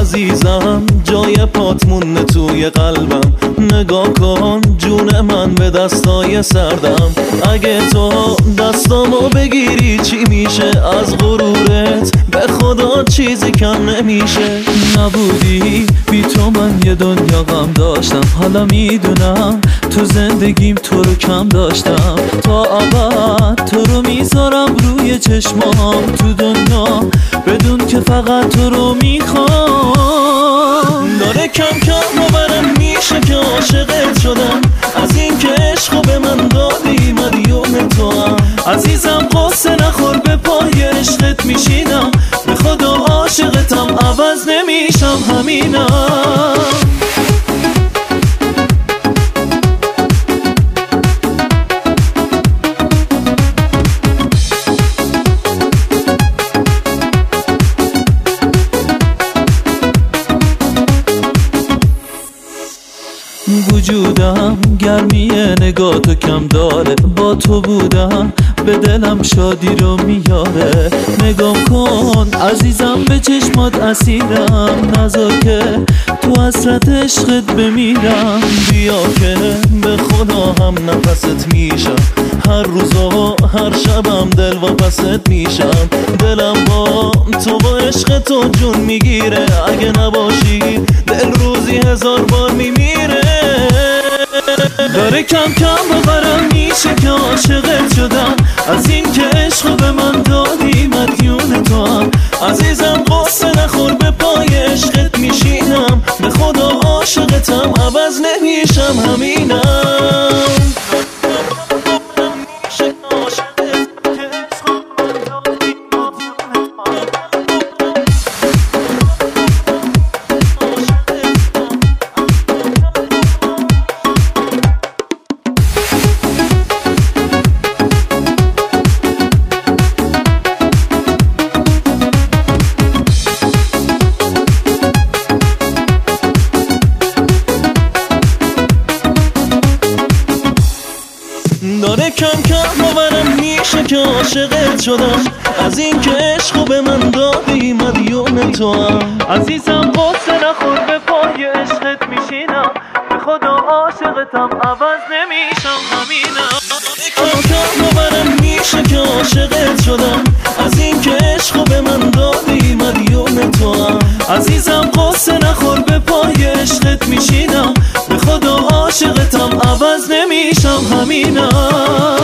عزیزم جای پات مونده توی قلبم. نگاه کن جون من به دستای سردم. اگه تو دستامو بگیری چی میشه؟ از غرورت به خدا چیزی کم نمیشه. نبودی بی تو من یه دنیا غم داشتم. حالا میدونم تو زندگیم تو رو کم داشتم. تا ابد تو رو میذارم روی چشمام تو دنیا، بدون که فقط تو رو میخوام. داره کم کم باورم میشه که عاشقت شدم. از این که عشقو به من دادی مدیون تو هم. عزیزم قصه نخور به پای عشقت میشینم. به خدا عاشقتم عوض نمیشم همینم. وجودم گرمی نگاه تو کم داره. با تو بودم به دلم شادی رو میاره. نگاه کن عزیزم به چشمات اسیرم. نذار که تو حسرت عشقت بمیرم. بیا که به خدا هم نفست میشم. هر روز و هر شبم دل واپست میشم. دلم با تو با عشق تو جون میگیره. اگه نباشی دل روزی 1000 بار میمیره. داره کم کم باورم میشه که عاشقت شدم. از این که عشقو به من دادی مدیون تو هم. عزیزم قصه نخور به پای عشقت میشینم. به خدا عاشقتم عوض نمیشم همینم. داره کم کم باورم میشه که عاشقت شدم. از این که عشقو به من دادی مدیون تو هم. عزیزم قصه نخور به پای عشقت میشینم. به خدا عاشقتم عوض نمیشم همینم. کم کم باورم میشه که عاشقت شدم. از این که عشقو به من دادی مدیون تو هم. عزیزم قصه نخور به پای عشقت میشینم. به خدا عاشقتم عوض نمیشم همینم.